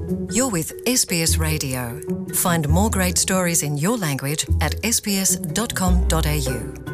You're with SBS Radio. Find more great stories in your language at sbs.com.au.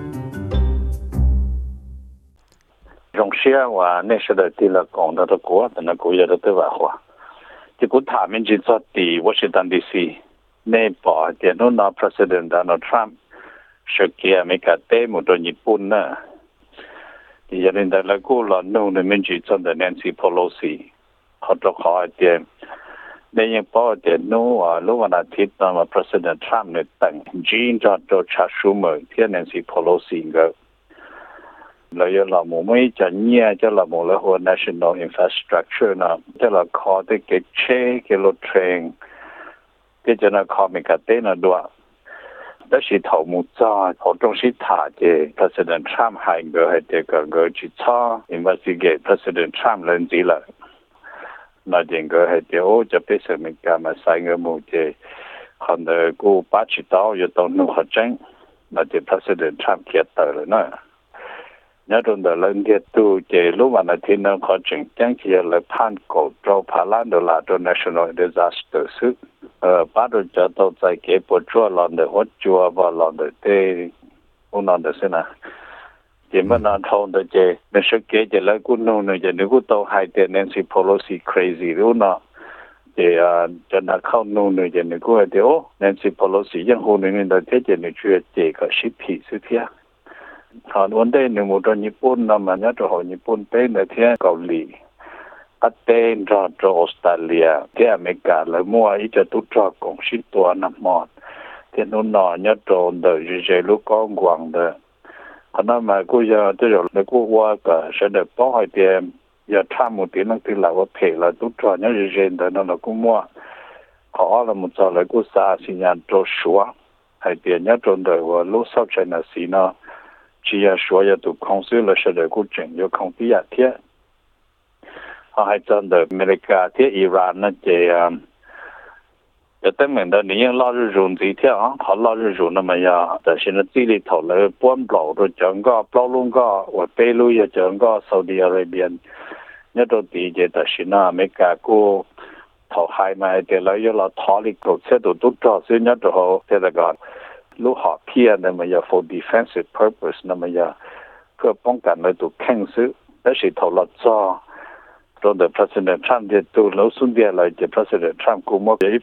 中学话那时的第了讲到的国，但那国也的对话话，这个他们就做的 Washington D.C. 那把电脑那 President Donald Trump 说给美国对某到日本呢，第二年的那个老农的民主党的 Nancy Pelosi， 好多好一点。ในยังพอเดนูว่ารู้วันอาทิตย์นั้นว่า President Trump เนี่ยตั้งจีนจอดโดชาชูเมอร์ที่ Nancy Pelosi ก็เราอยู่ละมุไม่จะเนี่ยจะละมุแล้วหัว National Infrastructure นะจะละคอที่เกิดเช่เกิดรถเทรนที่จะน่าคอมีกันเต้นด้วยแต่สิ头目จ้าเขาต้องสิถ่าเจ President Trump ให้เงินให้เด็กก็จิตช้า investigate President Trump เรื่องจีละ那整个还对我这边是民间嘛，三个目的，看到古八七刀又到弄好整，那就 President Trump 接到了呢。那种的人家都这路完了天能好整，将起来判告招帕兰的拉到 National Disaster 是，把到这都在给不做了的，我做不了的，对，我那的是呢。ที่มันนอนทองแต่เจในสเกจแล้วกูนู่นจะนึกกูโตไฮเดน Nancy Pelosi crazy รู้เนาะจะนักเข้านู่นจะนึกกูเดี๋ยว Nancy Pelosi ยังหูนึงแต่เทจะนึกช่วยเจก็ชิพีสุดที่ตอนวันเดนนึกมุดญี่ปุ่นนะมันจะหัวญี่ปุ่นเต้นในที่เกาหลีอัดเต้นรอดออสเตรเลียที่อเมริกาแล้วมั่วอีจะตุจอกงชิตัวน้ำมอดที่นู่นนอนเนี่ยโดนเดอยูเจลูกกองกวางเดอขณะมากูจะจะอยู่ในกูว่าก็เสด็จป้อยเดียมอย่าทำมุตินั่งที่เราว่าเพลเราตุจอเนี่ยเรียนแต่นั่นเรากูมั่วขอเราหมดจะเลยกูสาสิญญาณโจชัวให้เดียเนี่ยจนเดี๋ยวว่าลูกสาวใจน่ะสินะที่จะชัวจะถูกคงซื้อแล้วเสด็จกูจึงอยู่คงที่อยากเที่ยให้จนเดี๋ยวอเมริกาที่อิหร่านนั่นเจียแต่แต่เหมือนตอนนี้ยังรอฤดูที่เที่ยวเขารอฤดูนั่นมาอย่าแต่ฉันที่里头เลยป้วนเปล่าตัวจังก็เปล่าลุงก็ว่าเปรูยจังก็ซาอุดิอาระเบียเนี่ยตัวดีเจแต่ฉันอเมริกากูถอดให้มาเดี๋ยวเราอยู่เราถอดอีกตัวเสียตัวตุ๊ดจ่อซึ่งเนี่ยตัวเขาเทศกาลลูกหอบเพี้ยนั่นมาอย่า for defensive purpose นั่นมาอย่าเพื่อป้องกันในตัวแข่งซื้อแต่ฉันถอดละจ่อตอนเด President Trump จะตัวเราสุดเดียวเลยจะ President Trump กูมั่วไป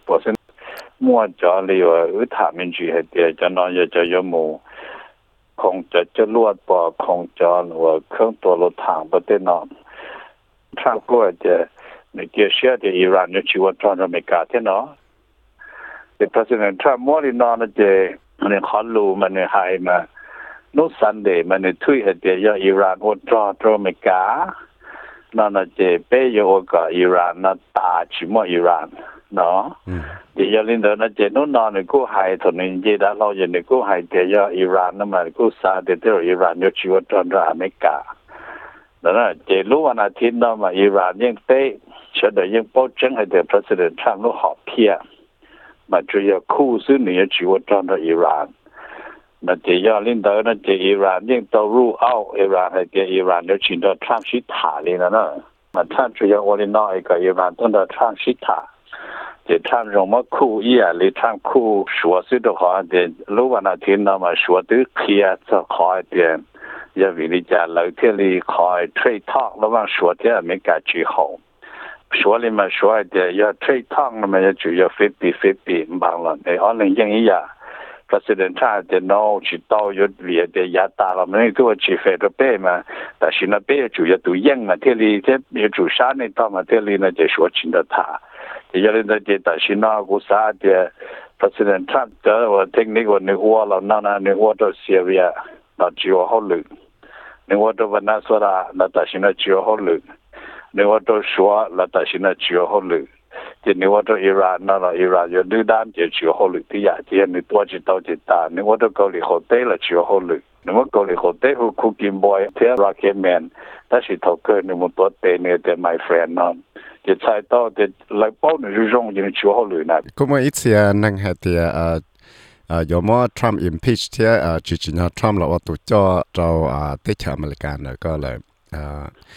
20%มั่วจอเลยว่าถามมันจีให้เดียวจะนอนจะยมูคงจะลวดปอคงจอว่าเครื่องตัวรถถังประเทศนอนทรัมป์ก็จะในเกี่ยวเชื่อที่อิหร่านจะชีวจรอเมริกาเท่านั้นแต่ President Trump มั่วที่นอนจะมันขอรู้มันหายมาโน้ตซันเดย์มันทุยให้เดียวอิหร่านอดจออเมริกานั่นจะเป็นอยู่กับอิหร่านนั่นตาชิมอิหร่านเนาะเดี๋ยวลินเดอร์นั่นจะนู่นนอนกูหายถนนเจด้าเราจะนึกกูหายเดียวอิหร่านนั่นมันกูซาเดียวอิหร่านยกชีวจรอเมริกาแล้วนั่นจะรู้วันอาทิตย์นั่นมาอิหร่านยังเตะเฉยๆยังโป้จังให้เดียว President Trump รู้หอบเพี้ยมาช่วยคู่ซื้อหนีชีวจรอิหร่านนั่นจะยอลินเดอร์นั่นจะอิหร่านยังต้องรู้เอาอิหร่านให้เดียวอิหร่านยกชินทรัมป์ชิถาเลยนะเนาะมาท่านช่วยวันนี้น้อยก็อิหร่านต้องได้ทรัมป์ชิถาจะทำรงมาคู่อีหรือทำคู่ชัวสุดขอเดียรู้วันอาทิตย์นั้นมาชัวตื้อเคลียร์จะขอเดียอย่าวินิจฉัยเลยที่ลีคอยเทรดทอกระหว่างชัวที่อเมริกาจีโฮชัวเลยมาชัวเดียอย่าเทรดทอกมันจะจุย50-50บางละในอันหนึ่งยังอีอย่างPresident Trump จะโน้ชิโตยุดเวียเดียยาตาเราไม่ตัวชีเฟรเป้มาแต่ชินาเป้จุยตัวยังมาที่ลีที่มีจุชาในต่อมาที่ลีน่าจะชัวชินดาท่าจะเรื่องนั้นจะแต่ชินากุศลเดีย President Trump เจอว่าเทคนิคว่าในหัวเรานั่นในหัวตัวซีเรียเราจีวฮอลลึกในหัวตัวเวเนซุเอลาเราแต่ชินาจีวฮอลลึกในหัวตัวชัวเราแต่ชินาจีวฮอลลึกที่ในหัวตัวอิหร่านนั่นเราอิหร่านอยู่ดื้อด้านจะจีวฮอลลึกที่อยากที่ในตัวจิตจิตตาในหัวตัวเกาหลีโฮเต้เราจีวฮอลลึกในหัวเกาหลีโฮเต้คือคุกกิ้งบอยเทียร์ร็อกเก็ตแมนถ้าสิทอกเกอร์ในหัวตัวเตเนี่ยแต่ my friend นั่นจะใช้ต่อจะไล่ป้อนในรุ่งยังชัวร์เลยนะก็มาอีกเสียนั่งเหตุยอมว่าทรัมป์ impeach ที่จริงๆทรัมป์เราว่าตัวเจ้าเตะอเมริกันก็เลย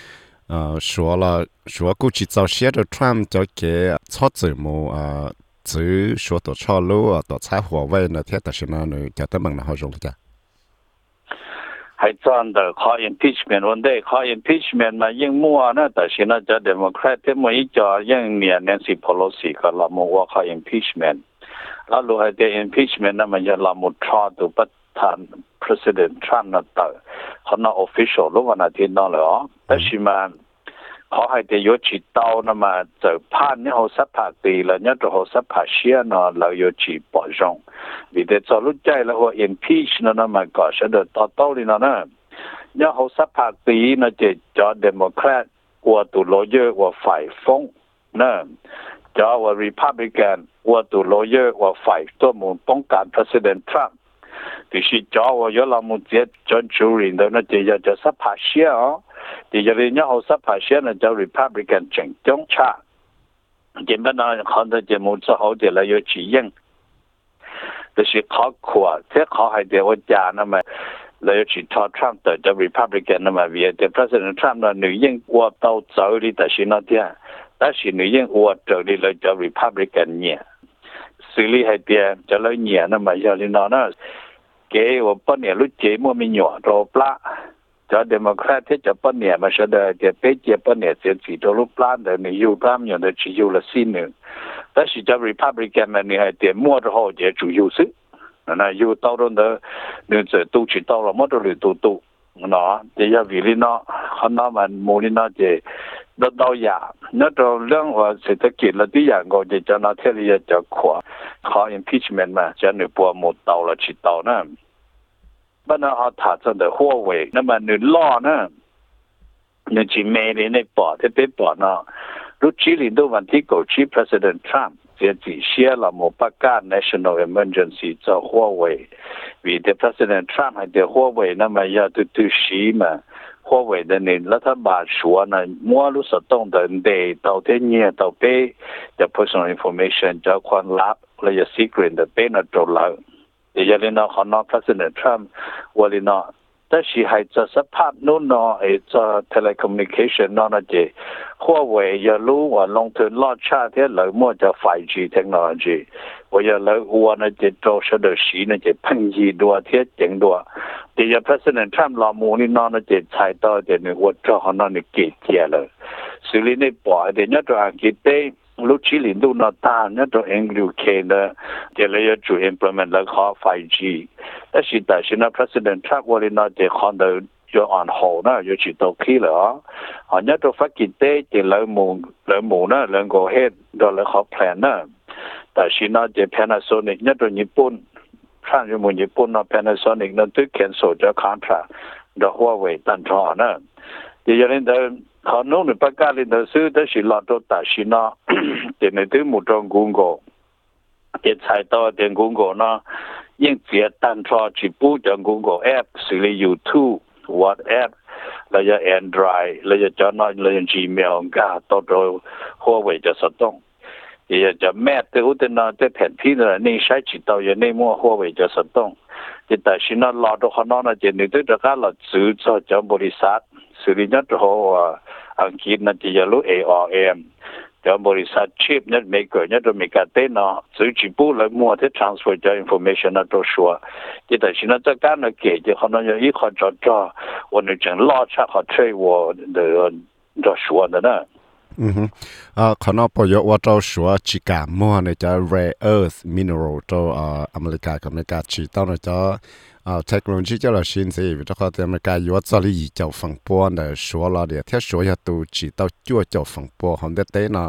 说估计早些的 Trump 就给操子么只说到超路到采华为呢，天但是呢，你就得问了好容易的。 还真的考 impeachment 问题，考 impeachment 嘛，因么呢？但是呢，这 Democrat 他们一家因年 Nancy Pelosi 个那么我考 impeachment， 那如果的 impeachment 那么要那么查都不谈 President Trump 那的，可能 official 如果那听到了哦，但是嘛。เขาให้ได้ยศจีเต้านะมาจะผ่านเนี่ยเขาสักพักปีแล้วเนี่ยตัวเขาสักพักเชียนะเรายศจีปอจงวิธีจะรู้ใจแล้วว่า impeach นะมาก่อนเสด็จต่อเต้าเลยนะเนี่ยเขาสักพักปีนะจะจอ Democrat ว่าตัว lawyer ว่าฝ่ายฟ้องนะจอว่า Republican ว่าตัว lawyer ว่าฝ่ายตัวมุนป้องกัน President Trump ที่สิจอว่าเรามุนเจ็ดจนจูรินแล้วนะจะสักพักเชียที่จะเรียนเอาสัพพะเชียนจะ Republican เจ๋งจ้องชาเกี่ยนนั้นเขาจะมุ่งจะเขาจะเลยชี้ยังแต่สิเขาขวดที่เขาให้เดี๋ยวจานะมาเลยชี้ทอทรัมป์แต่จะ Republican นะมาเวียแต่ President Trump นั้นหนึ่งยังอวดเต้าเจ้าดีแต่สินั่นเดียแต่สิหนึ่งยังอวดเจ้าดีเลยจะ Republican เนี่ยสิ่งที่ให้เดียจะเลยเนี่ยนะมาอย่างนี้นะเกี่ยวกับเนี่ยรู้เจมั่วมีหยอดรอปลาจะเดโมแครตที่จะปนเนี่ยมาเสดเดี๋ยวไปเจ็บปนเนี่ยเสียสีตัวรูปล้านเดี๋ยวนี้อยู่ตามอย่างเดี๋ยวจะอยู่ละสิ่งหนึ่งแต่สิจะ Republican มันเนี่ยเดี๋ยวมั่วจะเขาจะจุอยู่ซินะอยู่ต่อตรงเดี๋ยวเนี่ยจะตู้ชิต่อละมั่วตัวหรือตู้เนาะเดี๋ยววิลิเนาะเขาเนาะมันมูลิเนาะจะดาวๆเนี่ยตัวเรื่องว่าเศรษฐกิจและที่อย่างก็จะน่าเที่ยวจะขวาขอ impeachment มาจะหนึ่งปัวหมดเตาละชิเตานะบ้านเราถาดจะหัวเว่ยนั่นมันหนึ่งล้อนะหนึ่งจีเมย์ในปอดที่เป็นปอดเนาะรู้จีลินดูวันที่กูชี President Trump เสียจีเชียละโมประกาศ National Emergency จะหัวเว่ยวิธี President Trump ให้เดี๋ยวหัวเว่ยนั่นมันยาตุชีมาหัวเว่ยเดี๋ยวนี้รัฐบาลชัวนะมัวรู้สึกต้องเดินเดย์ต่อเที่ยเนี่ยต่อไปจะ personal information จะความลับและจะ secret เดี๋ยวเป็นอันตรายเดี๋ยวนี้นะเขาเนาะ President Trump วันนี้เนาะแต่สิให้จะสภาพนู้นเนาะจะ telecommunication เนาะนะเจ้หัวเว่ยอย่ารู้ว่าลงทุนลอดชาที่เหลือมั่วจะ 5G technology ว่าอย่าเหลือวัวนะเจ้โจเสดสีนะเจ้พังยีดัวเทียเจ๋งดัวเดี๋ยว President Trump รอมูนี่เนาะนะเจ้ใช้ต่อเดี๋ยวนี้ว่าเจ้าเขาเนาะนี่เกลียดเลยสิ่งนี้ปล่อยเดี๋ยวนี้ตัวอังกฤษเต้ลูกชิลินดูนาตาเนี่ยตัวเองดูเคนะเดี๋ยวเลยจะ implement แล้วขอ 5G แต่สิแต่สินะ President Trump วันนี้นะจะคอนเดอร์จะ on hold นะอยู่ที่ตัวขี้เหรออันนี้ตัวฟักกิเต้จะเลยหมู่นะเลยก็เฮ็ดโดยเลยขอ plan นะแต่สินะจะ Panasonic เนี่ยตัวญี่ปุ่นท่านอยู่หมู่ญี่ปุ่นนะ Panasonic นั้นตัว cancel จะ contract เดี๋ยวหัวเว่ยตันทอนะเดี๋ยวนี้เดินเขาโน้นประกาศเลยซื้อแต่สิลอตัวแต่สินะเดี๋ยวนี้ตัวหมู่ตรงกุ้งโกเดี๋ยวใช้ต่อเดี๋ยวกุ้งโกนะยิ่งเสียตันทอจิปูจังกุ้งโกแอปสื่อ YouTube WhatsApp แล้วจะ Android แล้วจะจอน้อยแล้วจะ Gmail ก็ตัวหัวเว่ยจะสต้องเดี๋ยวจะแม่ตัวอุตนาจะแผ่นที่เนี่ยนี่ใช้จิตตัวอย่างนี้มั่วหัวเว่ยจะสต้องแต่สินะรอตัวเขาโน้นนะเดี๋ยวนี้ตัวจะการเราซื้อจากบริษัทสื่อเนี่ยตัวอังกฤษนั่นจะรู้ ARM แต่บริษัทชิปเนี่ยไม่เกิดเนี่ยตัวมีการเต้นเนาะซื้อจิปูแล้วมัวที่ transfer จาก information นั่นตัวชัวร์แต่สินะจากการเราเกี่ยวเขาเนี่ยอีกคนจ่อวันนี้จึงล่อชักเขาเทรดว่าเดินตัวชัวร์นะเขาเนาะประโยชน์ว่าเจ้าชัวจิกามัวเนี่ยจะ rare earth mineral เจ้าอเมริกากับอเมริกาจีต้องเนี่ยจะtechnology 叫了新些，这个在那个有这里叫风波的说了的，他说要都知道就叫风波，很多对呢。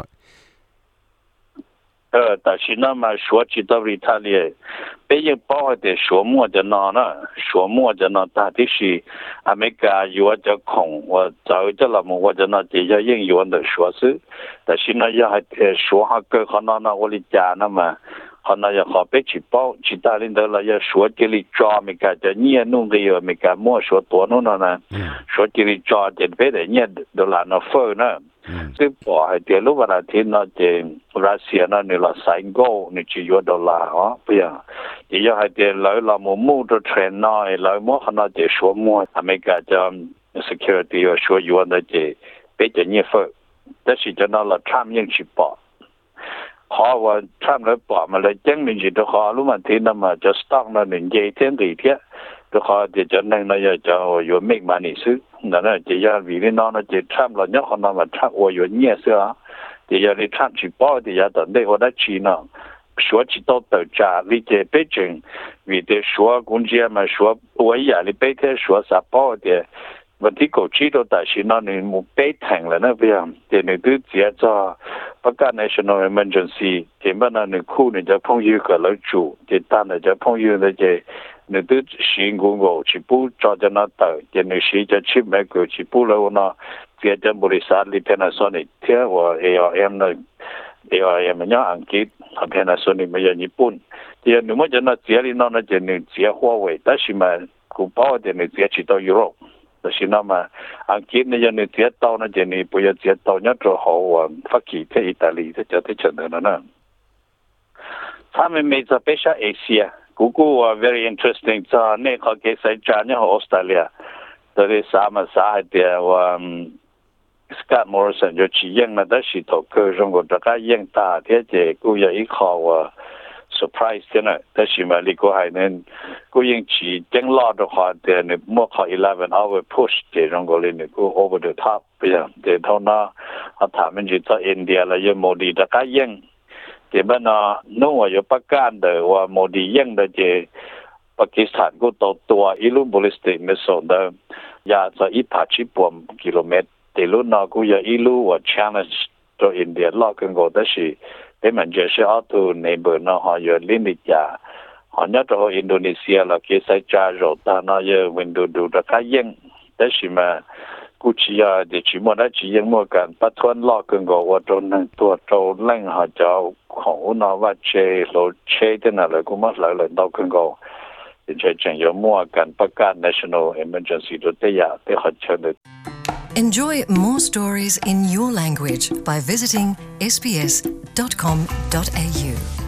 但是那么说知道里他哩，别人包的说么的那呢，说么的那到底是อเมริกา有这空，我早这了么我这那这些应用的说是，但是呢要还说下个可能那我的家那么。เขาน่าจะขอไปฉีดเป้าฉีดตาลินเดอร์เราจะสวดจิริจอมีการจะเนี่ยนุ่งเรียวมีการมั่วสวดตัวนู้นนะสวดจิริจอจะเป็นแต่เนี่ยดอลลาร์นอเฟอร์นะซึ่งพอให้เดี๋ยวรู้ว่าที่นั่นจะรัสเซียนั่นนี่เราใส่โก้นี่จะยูดอลลาร์อ๋อเปล่าเดี๋ยวให้เดี๋ยวเรามุ่งตัวเทรนน้อยเรามั่วเขาน่าจะสวดมั่วอเมริกาจะ security ว่าสวดยูนั่นจะ bây giờ như vậy đó là cho nó là Trump những chỉ bỏ họ và Trump nó bỏ mà lại chẳng nên gì đó họ lúc mà thì nó mà cho stock nó nên dây thiên gì thế đó họ thì cho nên nó cho you make money chứ nó chỉ là vì nó chỉ Trump là nhớ họ nó mà Trump và you nhẹ xưa thì giờ đi Trump chỉ bỏ thì giờ tận đây họ đã chỉ nó说起到到家里的北京，为的说工业嘛说我也里北天说啥包的，问题搞知道但是那你没北停了那边，的你都接着不干 national emergency， 的么那你苦你就朋友个来住，的但你就朋友那些你都辛苦我去补找着那到，的你是就去美国去补了那，接着不里啥里边那说你听我 ARM 那。ARM มันยังอังกฤษทำให้นาส่วนนี้มันยังญี่ปุ่นที่หนูมันจะน่าเสียลีน้องน่าจะหนึ่งเสียหัวเว่ยแต่ชิมันกูป้าจะหนึ่งเสียชิดต่อยุโรปแต่ชิน้องมาอังกฤษเนี่ยยังหนึ่งเสียต่อน่าจะหนึ่งปุยเสียต่อเนี่ยจะหัวฟักกี้ที่อิตาลีที่จะที่เฉินนั่นน่ะถ้ามันไม่จะไปใช้เอเชียกูว่า very interesting จะเนี่ยเขาเกี่ยวกับจานเนี่ยของออสเตรเลียแต่ที่สามสาเหตุว่าScott Morrison 就去演了，但是头个中国这个演大，而且กู有一考我 surprise 的呢，但是嘛，你个还能กู演去整老的话，的你莫考11 hour push 的中国的你กู over the top 不样，的头呢，他们就在 India 了，有莫迪这个演，的么呢，弄我有不干的，我莫迪演的这。ปากีสถานก็ตัวอิลุบอลิสติกไม่สนแต่ยาจะ180กิโลเมตรแต่รุ่นน้กูอยากอิลุว่า challenge ตัวอินเดียล้อกันก็ได้สิเป็นเหมือนจะใช้อัตุในเบอร์น้องเขาอยู่ลินิจาเขาเนี่ยตัวอินโดนีเซียเราเกี่ยใส่จ่าโรตาน้อยวินดูราคาเย็นได้สิมากูชี้ยาเดี๋ยวชิมว่าได้ชี้ยังมั่วกันปัจจุบันล้อกันก็ว่าตัวนั้นตัวโจเล่งเขาจะของน้องว่าเชโลเชที่นั่นเลยกูมาหลายเลยล้อกันก็有more can pakan national emergency to teya te hachane. Enjoy more stories in your language by visiting sbs.com.au.